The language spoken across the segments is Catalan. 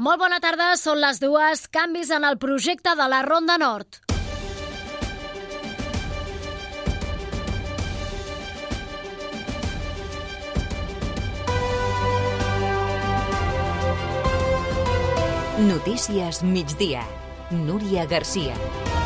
Molt bona tarda, són les 2. Canvis en el projecte de la Ronda Nord. Notícies migdia. Núria Garcia.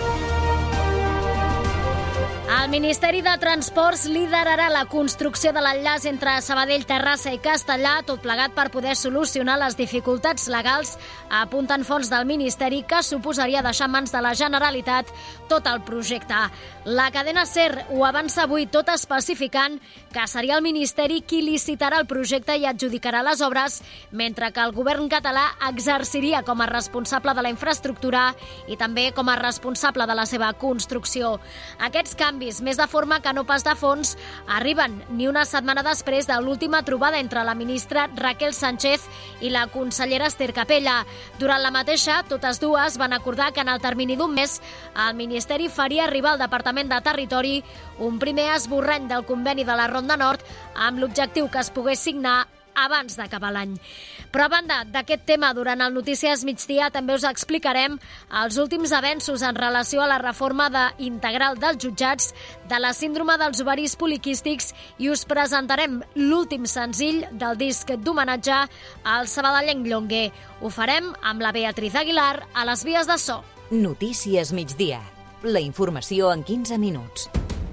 El Ministeri de Transports liderarà la construcció de l'enllaç entre Sabadell, Terrassa i Castellar, tot plegat per poder solucionar les dificultats legals, apunten fonts del Ministeri, que suposaria deixar en mans de la Generalitat tot el projecte. La cadena SER ho avança avui, tot especificant que seria el Ministeri qui licitarà el projecte i adjudicarà les obres, mentre que el govern català exerciria com a responsable de la infraestructura i també com a responsable de la seva construcció. Aquests canvis, més de forma que no pas de fons, arriben ni una setmana després de l'última trobada entre la ministra Raquel Sánchez i la consellera Ester Capella. Durant la mateixa, totes dues van acordar que en el termini d'un mes el Ministeri faria arribar al Departament de Territori un primer esborrany del conveni de la Ronda Nord amb l'objectiu que es pogués signar abans d'acabar l'any. Però a banda d'aquest tema, durant el Notícies Migdia també us explicarem els últims avenços en relació a la reforma integral dels jutjats, de la síndrome dels ovaris poliquístics, i us presentarem l'últim senzill del disc d'homenatge al sabadellenc Llonguer. Ho farem amb la Beatriz Aguilar a les vies de so. Notícies migdia. La informació en 15 minuts.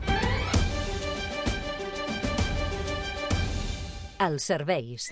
Els serveis.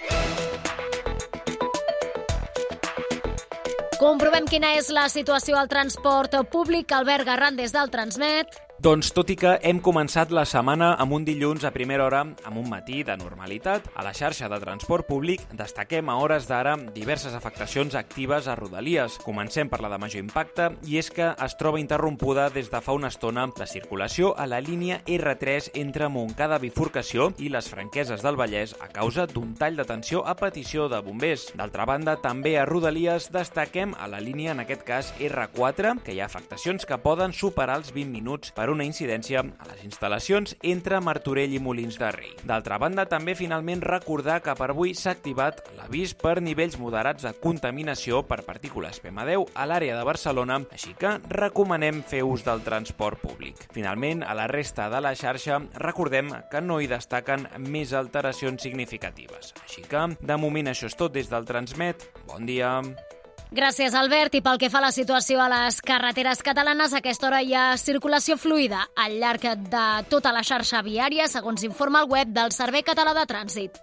Comprovem quina és la situació al transport públic. Albert Garran, des del Transmet. Doncs tot i que hem començat la setmana amb un dilluns a primera hora amb un matí de normalitat, a la xarxa de transport públic destaquem a hores d'ara diverses afectacions actives a Rodalies. Comencem per la de major impacte, i és que es troba interrompuda des de fa una estona la circulació a la línia R3 entre Montcada Bifurcació i les Franqueses del Vallès a causa d'un tall de tensió a petició de bombers. D'altra banda, també a Rodalies destaquem a la línia, en aquest cas R4, que hi ha afectacions que poden superar els 20 minuts per una incidència a les instal·lacions entre Martorell i Molins de Rei. D'altra banda, també finalment recordar que per avui s'ha activat l'avís per nivells moderats de contaminació per partícules PM10 a l'àrea de Barcelona, així que recomanem fer ús del transport públic. Finalment, a la resta de la xarxa, recordem que no hi destaquen més alteracions significatives. Així que, de moment, això és tot des del Transmet. Bon dia! Gràcies, Albert. I pel que fa a la situació a les carreteres catalanes, a aquesta hora hi ha circulació fluida al llarg de tota la xarxa viària, segons informa el web del Servei Català de Trànsit.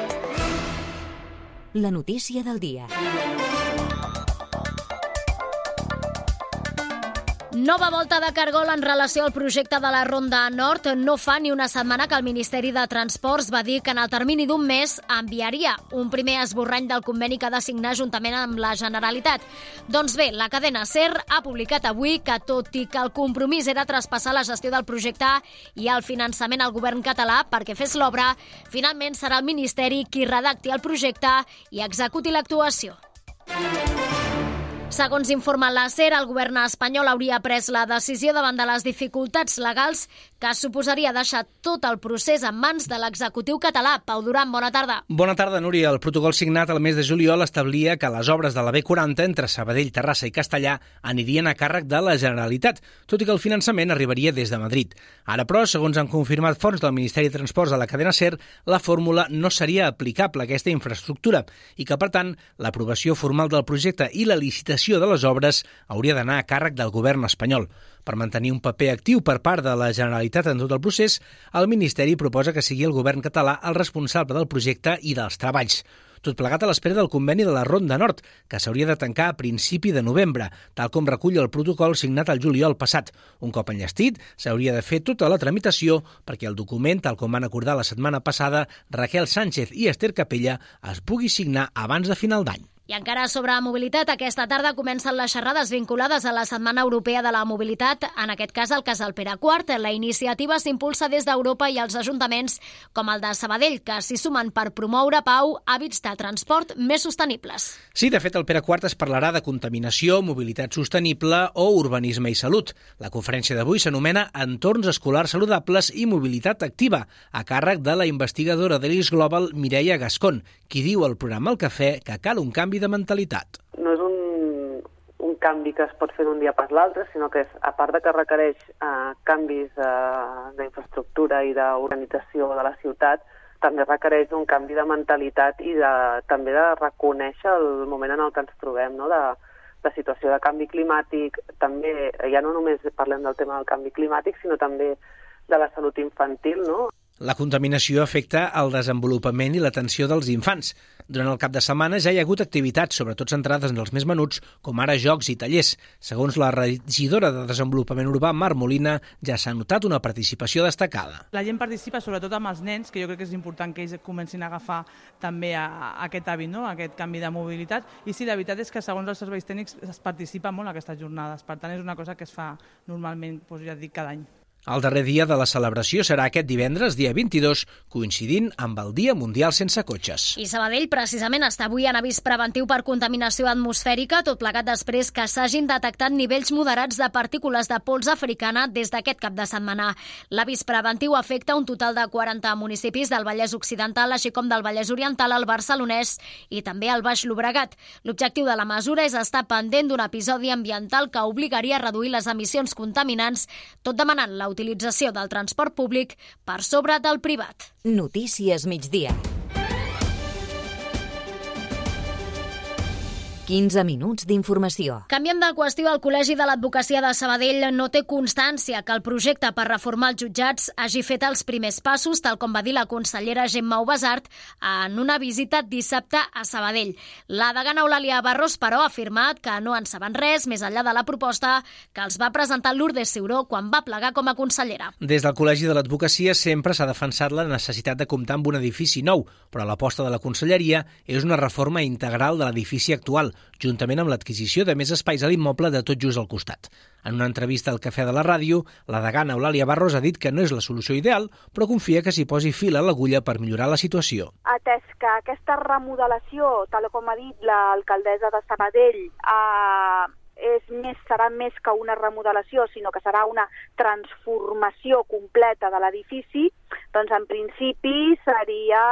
La notícia del dia. Nova volta de cargol en relació al projecte de la Ronda Nord. No fa ni una setmana que el Ministeri de Transports va dir que en el termini d'un mes enviaria un primer esborrany del conveni que ha de signar juntament amb la Generalitat. Doncs bé, la cadena SER ha publicat avui que, tot i que el compromís era traspassar la gestió del projecte i el finançament al govern català perquè fes l'obra, finalment serà el Ministeri qui redacti el projecte i executi l'actuació. Segons informa la SER, el govern espanyol hauria pres la decisió davant de les dificultats legals que suposaria deixar tot el procés en mans de l'executiu català. Pau Duran, bona tarda. Bona tarda, Núria. El protocol signat el mes de juliol establia que les obres de la B40 entre Sabadell, Terrassa i Castellar anirien a càrrec de la Generalitat, tot i que el finançament arribaria des de Madrid. Ara, però, segons han confirmat fonts del Ministeri de Transports a la cadena SER, la fórmula no seria aplicable a aquesta infraestructura i que, per tant, l'aprovació formal del projecte i la licitació de les obres hauria d'anar a càrrec del govern espanyol. Per mantenir un paper actiu per part de la Generalitat en tot el procés, el Ministeri proposa que sigui el govern català el responsable del projecte i dels treballs. Tot plegat a l'espera del conveni de la Ronda Nord, que s'hauria de tancar a principi de novembre, tal com recull el protocol signat el juliol passat. Un cop enllestit, s'hauria de fer tota la tramitació perquè el document, tal com van acordar la setmana passada Raquel Sánchez i Ester Capella, es pugui signar abans de final d'any. I encara sobre mobilitat, aquesta tarda comencen les xerrades vinculades a la Setmana Europea de la Mobilitat, en aquest cas al Casal Pere IV. La iniciativa s'impulsa des d'Europa i els ajuntaments, com el de Sabadell, que s'hi sumen per promoure, Pau, hàbits de transport més sostenibles. Sí, de fet, al Pere IV es parlarà de contaminació, mobilitat sostenible o urbanisme i salut. La conferència d'avui s'anomena Entorns escolars saludables i mobilitat activa, a càrrec de la investigadora de l'IS Global, Mireia Gascón, qui diu al programa El Cafè que cal un canvi de mentalitat. No canvi que es pot fer d'un dia per l'altre, sinó que a part de que requereix canvis d'infraestructura i d'organització de la ciutat, també requereix un canvi de mentalitat i també de reconèixer el moment en el que ens trobem, no? de situació de canvi climàtic. També, ja no només parlem del tema del canvi climàtic, sinó també de la salut infantil, no? La contaminació afecta el desenvolupament i l'atenció dels infants. Durant el cap de setmana ja hi ha hagut activitats, sobretot centrades en els més menuts, com ara jocs i tallers. Segons la regidora de Desenvolupament Urbà, Mar Molina, ja s'ha notat una participació destacada. La gent participa sobretot amb els nens, que jo crec que és important que ells comencin a agafar també aquest hàbit, no? Aquest canvi de mobilitat. I sí, la veritat és que segons els serveis tècnics es participa molt en aquestes jornades. Per tant, és una cosa que es fa normalment, ja et dic, cada any. El darrer dia de la celebració serà aquest divendres, dia 22, coincidint amb el Dia Mundial Sense Cotxes. I Sabadell, precisament, està avui en avís preventiu per contaminació atmosfèrica, tot plegat després que s'hagin detectat nivells moderats de partícules de pols africana des d'aquest cap de setmana. L'avís preventiu afecta un total de 40 municipis del Vallès Occidental, així com del Vallès Oriental, el Barcelonès i també el Baix Llobregat. L'objectiu de la mesura és estar pendent d'un episodi ambiental que obligaria a reduir les emissions contaminants, tot demanant la utilització del transport públic per sobre del privat. Notícies migdia. 15 minuts d'informació. Canviem de qüestió. El Col·legi de l'Advocacia de Sabadell no té constància que el projecte per reformar els jutjats hagi fet els primers passos, tal com va dir la consellera Gemma Ubasart en una visita dissabte a Sabadell. La degana Eulàlia Barros, però, ha afirmat que no en saben res més enllà de la proposta que els va presentar Lourdes Ciuró quan va plegar com a consellera. Des del Col·legi de l'Advocacia sempre s'ha defensat la necessitat de comptar amb un edifici nou, però l'aposta de la conselleria és una reforma integral de l'edifici actual, juntament amb l'adquisició de més espais a l'immoble de tot just al costat. En una entrevista al Cafè de la Ràdio, la degana Eulàlia Barros ha dit que no és la solució ideal, però confia que s'hi posi fil a l'agulla per millorar la situació. Atès que aquesta remodelació, tal com ha dit l'alcaldessa de Sabadell, serà més que una remodelació, sinó que serà una transformació completa de l'edifici, doncs en principi seria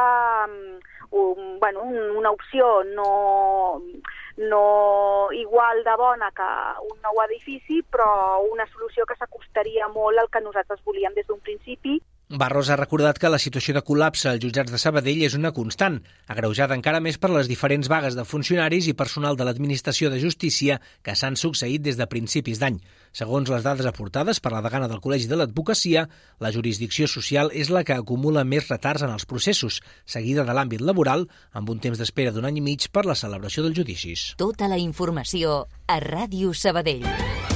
una opció no igual de bona que un nou edifici, però una solució que s'acostaria molt al que nosaltres volíem des d'un principi. Barros ha recordat que la situació de col·lapse als jutjats de Sabadell és una constant, agreujada encara més per les diferents vagues de funcionaris i personal de l'Administració de Justícia que s'han succeït des de principis d'any. Segons les dades aportades per la degana del Col·legi de l'Advocacia, la jurisdicció social és la que acumula més retards en els processos, seguida de l'àmbit laboral, amb un temps d'espera d'1 any i mig per la celebració dels judicis. Tota la informació a Ràdio Sabadell.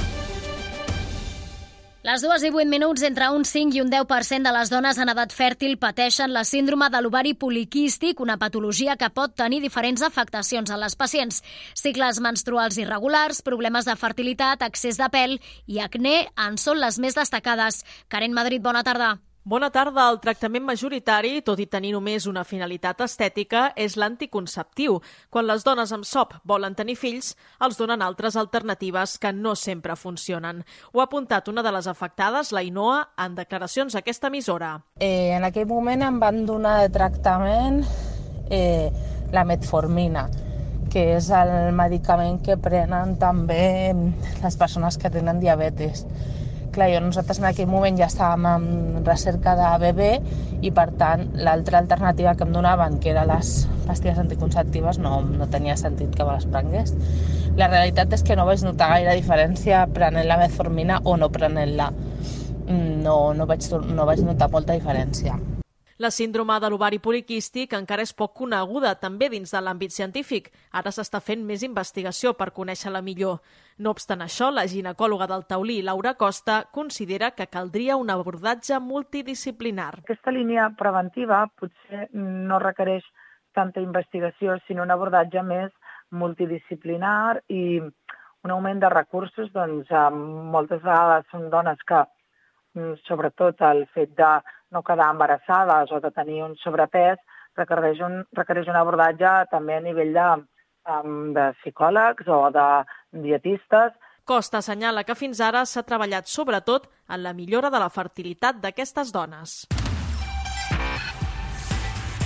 Les 2:08, entre un 5 i un 10% de les dones en edat fèrtil pateixen la síndrome de l'ovari poliquístic, una patologia que pot tenir diferents afectacions a les pacients. Cicles menstruals irregulars, problemes de fertilitat, excés de pèl i acné en són les més destacades. Karen Madrid, bona tarda. Bona tarda. El tractament majoritari, tot i tenir només una finalitat estètica, és l'anticonceptiu. Quan les dones amb SOP volen tenir fills, els donen altres alternatives que no sempre funcionen. Ho ha apuntat una de les afectades, la Ainhoa, en declaracions a aquesta emissora. En aquell moment em van donar de tractament la metformina, que és el medicament que prenen també les persones que tenen diabetes. Clar, nosaltres en aquell moment ja estàvem en recerca de bebè i, per tant, l'altra alternativa que em donaven, que eren les pastilles anticonceptives, no tenia sentit que me les prengués. La realitat és que no vaig notar gaire diferència prenent la metformina o no prenent-la. No vaig notar molta diferència. La síndrome de l'ovari poliquístic encara és poc coneguda, també dins de l'àmbit científic. Ara s'està fent més investigació per conèixer-la millor. No obstant això, la ginecòloga del Taulí, Laura Costa, considera que caldria un abordatge multidisciplinar. Aquesta línia preventiva potser no requereix tanta investigació, sinó un abordatge més multidisciplinar i un augment de recursos. Moltes vegades són dones que, sobretot el fet de no quedar embarassades o de tenir un sobrepès, requereix un abordatge també a nivell de psicòlegs o de dietistes. Costa assenyala que fins ara s'ha treballat sobretot en la millora de la fertilitat d'aquestes dones.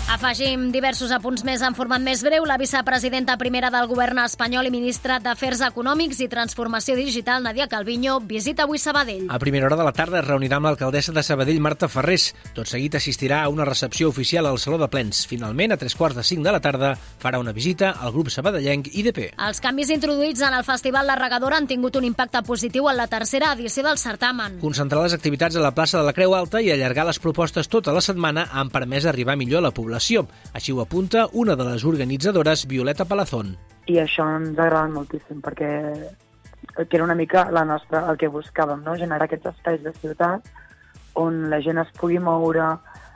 Afegim diversos apunts més en format més breu. La vicepresidenta primera del govern espanyol i ministra d'Afers Econòmics i Transformació Digital, Nadia Calviño, visita avui Sabadell. A primera hora de la tarda es reunirà amb l'alcaldessa de Sabadell, Marta Ferrés. Tot seguit assistirà a una recepció oficial al Saló de Plens. Finalment, a 3:45 de la tarda, farà una visita al grup sabadellenc IDP. Els canvis introduïts en el Festival La Regadora han tingut un impacte positiu en la tercera edició del certamen. Concentrar les activitats a la plaça de la Creu Alta i allargar les propostes tota la setmana han permès arribar millor a la població. Així ho apunta una de les organitzadores, Violeta Palazón. I això ens ha agradat moltíssim, perquè que era una mica el que buscàvem, no? Generar aquests espais de ciutat on la gent es pugui moure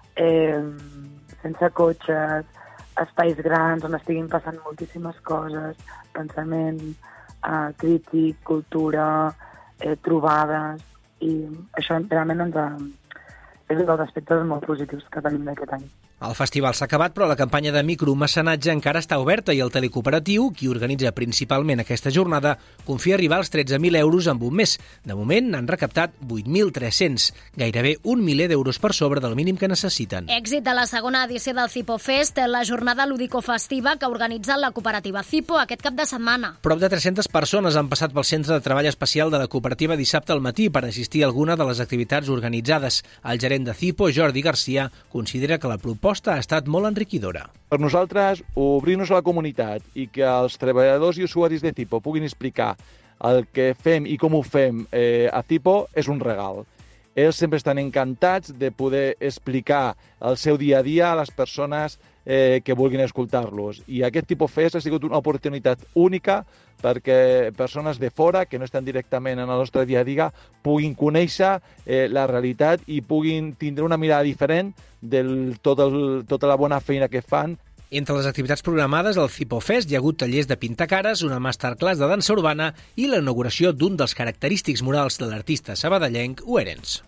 sense cotxes, espais grans on estiguin passant moltíssimes coses, pensament crític, cultura, trobades, i això realment és un dels aspectes molt positius que tenim d'aquest any. El festival s'ha acabat, però la campanya de micromecenatge encara està oberta i el telecooperatiu, qui organitza principalment aquesta jornada, confia arribar als 13.000 euros en un mes. De moment n'han recaptat 8.300, gairebé 1 miler d'euros per sobre del mínim que necessiten. Èxit de la segona edició del Cipo Fest, la jornada lúdico-festiva que ha organitzat la cooperativa Cipo aquest cap de setmana. Prop de 300 persones han passat pel Centre de Treball Especial de la cooperativa dissabte al matí per assistir a alguna de les activitats organitzades. El gerent de Cipo, Jordi Garcia, considera que la proposta ha estat molt enriquidora. Per nosaltres, obrir-nos a la comunitat i que els treballadors i usuaris de Cipo puguin explicar el que fem i com ho fem a Cipo és un regal. Ells sempre estan encantats de poder explicar el seu dia a dia a les persones que vulguin escoltar-los. I aquest Cipo Fest ha sigut una oportunitat única perquè persones de fora, que no estan directament en el nostre dia a dia, puguin conèixer la realitat i puguin tindre una mirada diferent de tota la bona feina que fan. Entre les activitats programades al Cipo Fest hi ha hagut tallers de pintacares, una masterclass de dansa urbana i la inauguració d'un dels característics murals de l'artista sabadellenc Oerens.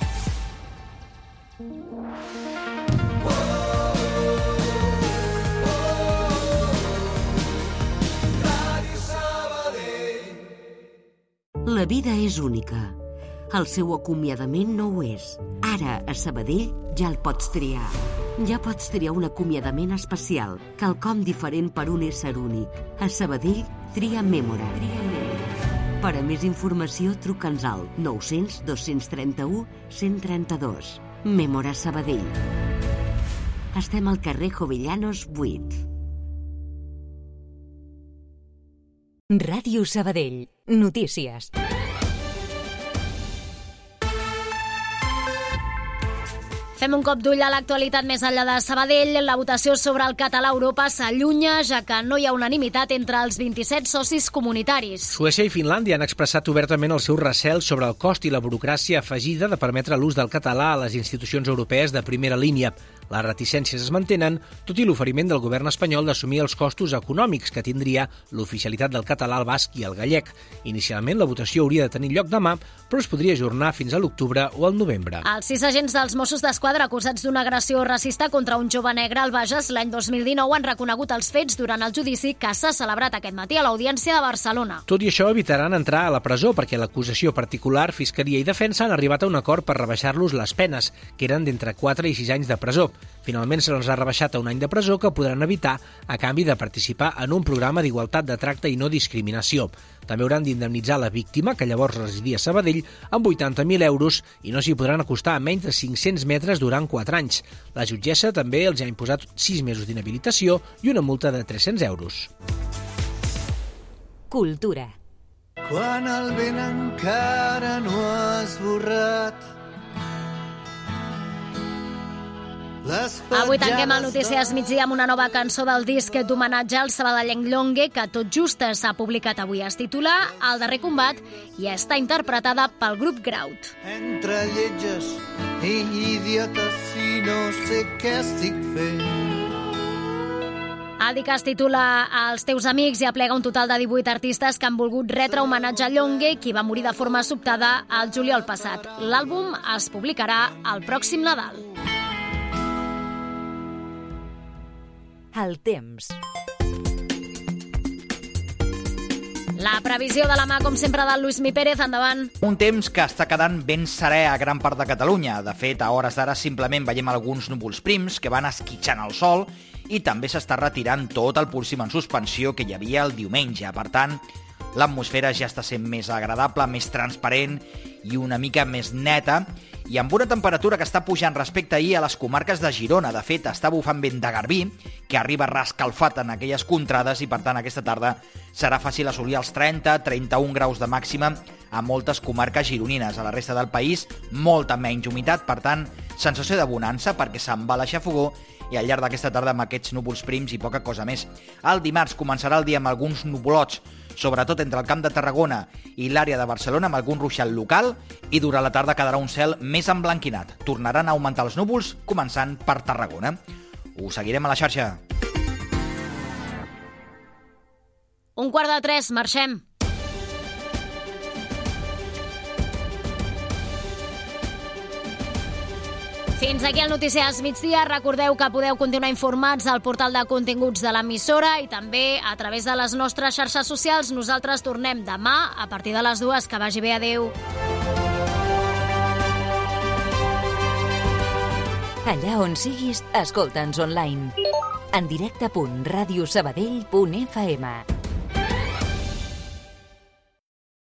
La vida és única. El seu acomiadament no ho és. Ara, a Sabadell, ja el pots triar. Ja pots triar un acomiadament especial, quelcom diferent per un ésser únic. A Sabadell, tria Memora. Per a més informació, truca'ns al 900 231 132. Memora Sabadell. Estem al carrer Jovellanos 8. Ràdio Sabadell. Notícies. Fem un cop d'ull a l'actualitat més enllà de Sabadell. La votació sobre el català a Europa s'allunya, ja que no hi ha unanimitat entre els 27 socis comunitaris. Suècia i Finlàndia han expressat obertament el seu recel sobre el cost i la burocràcia afegida de permetre l'ús del català a les institucions europees de primera línia. Les reticències es mantenen, tot i l'oferiment del govern espanyol d'assumir els costos econòmics que tindria l'oficialitat del català al basc i al gallec. Inicialment, la votació hauria de tenir lloc demà, però es podria ajornar fins a l'octubre o al novembre. Els 6 agents dels Mossos d'Esquadra acusats d'una agressió racista contra un jove negre al Bages l'any 2019 han reconegut els fets durant el judici que s'ha celebrat aquest matí a l'Audiència de Barcelona. Tot i això, evitaran entrar a la presó perquè l'acusació particular, Fiscalia i Defensa han arribat a un acord per rebaixar-los les penes, que eren d'entre 4 i 6 anys de presó. Finalment se'ls ha rebaixat a 1 any de presó que podran evitar a canvi de participar en un programa d'igualtat de tracte i no discriminació. També hauran d'indemnitzar la víctima, que llavors residia a Sabadell, amb 80.000 euros i no s'hi podran acostar a menys de 500 metres durant 4 anys. La jutgessa també els ha imposat 6 mesos d'inhabilitació i una multa de 300 euros. Cultura. Quan el vent encara no ha esborrat Avui tanquem el Notícies Migdia amb una nova cançó del disc d'homenatge al sabadellenc Llongue, que tot just s'ha publicat avui. Es titula El darrer combat i està interpretada pel grup Graut. Entre lletges i idiotes i no sé què estic fent. El disc es titula Els teus amics i aplega un total de 18 artistes que han volgut retre homenatge a Llongue, qui va morir de forma sobtada el juliol passat. L'àlbum es publicarà el pròxim Nadal. El temps. La previsió de la mà, com sempre, del Lluís Pérez. Endavant. Un temps que està quedant ben serè a gran part de Catalunya. De fet, a hores d'ara simplement veiem alguns núvols prims que van esquitxant el sol i també s'està retirant tot el púrsim en suspensió que hi havia el diumenge. Per tant, l'atmosfera ja està sent més agradable, més transparent i una mica més neta, i amb una temperatura que està pujant respecte a ahir a les comarques de Girona. De fet, està bufant vent de garbí, que arriba reescalfat en aquelles contrades, i per tant aquesta tarda serà fàcil assolir els 30-31 graus de màxima a moltes comarques gironines. A la resta del país, molta menys humitat, per tant, sensació de bonança perquè se'n va la xafogó, i al llarg d'aquesta tarda amb aquests núvols prims i poca cosa més. El dimarts començarà el dia amb alguns nuvolots, sobretot entre el Camp de Tarragona i l'àrea de Barcelona, amb algun ruixat local, i durant la tarda quedarà un cel més emblanquinat. Tornaran a augmentar els núvols, començant per Tarragona. Ho seguirem a la xarxa. 2:45, marxem. Fins aquí el Notícies Migdia. Recordeu que podeu continuar informats al portal de continguts de l'emissora i també a través de les nostres xarxes socials. Nosaltres tornem demà a partir de les 2. Que vagi bé, adeu. Allà on siguis, escolta'ns online. En directe.radiosabadell.fm